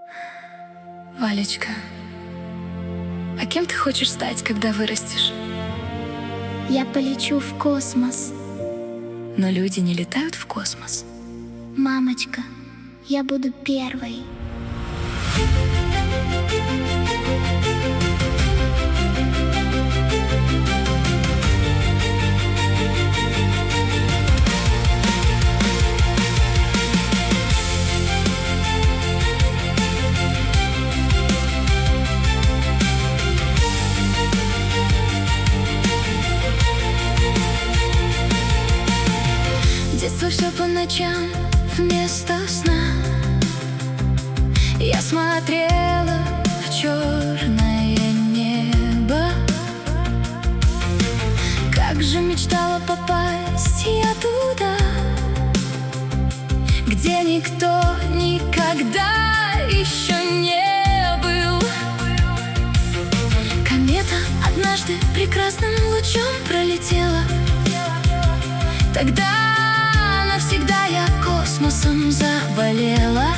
Валечка, а кем ты хочешь стать, когда вырастешь? Я полечу в космос. Но люди не летают в космос. Мамочка, я буду первой. Детство все по ночам вместо сна. Я смотрела в черное небо. Как же мечтала попасть я туда, где никто никогда еще не был. Комета однажды прекрасным лучом пролетела. Тогда навсегда я космосом заболела.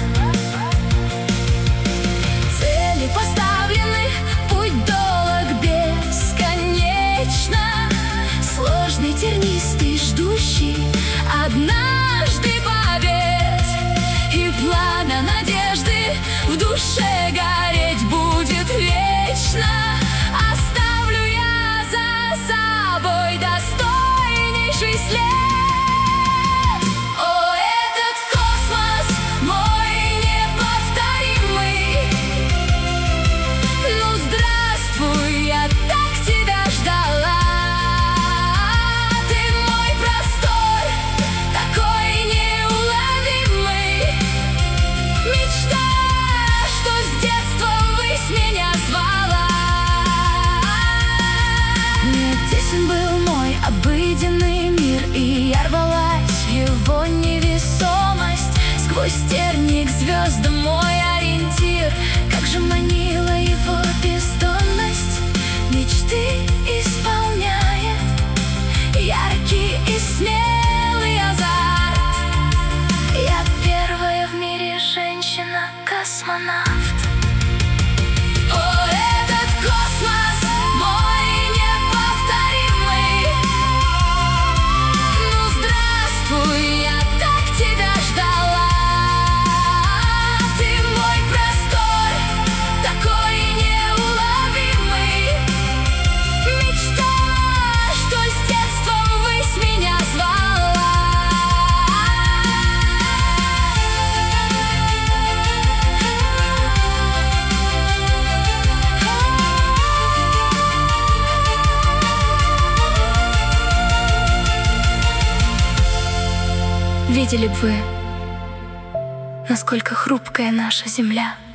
Цели поставлены, путь долг бесконечно, сложный, тернистый, ждущий однажды побед. И пламя надежды в душе гореть будет вечно. Оставлю я за собой достойнейший след. Был мой обыденный мир, и я рвалась в его невесомость. Сквозь тернии к звездам мой ориентир. Как же манила его бездонность, мечты исполняет яркий и смелый азарт. Я первая в мире женщина-космонавт. Видели бы вы, насколько хрупкая наша земля.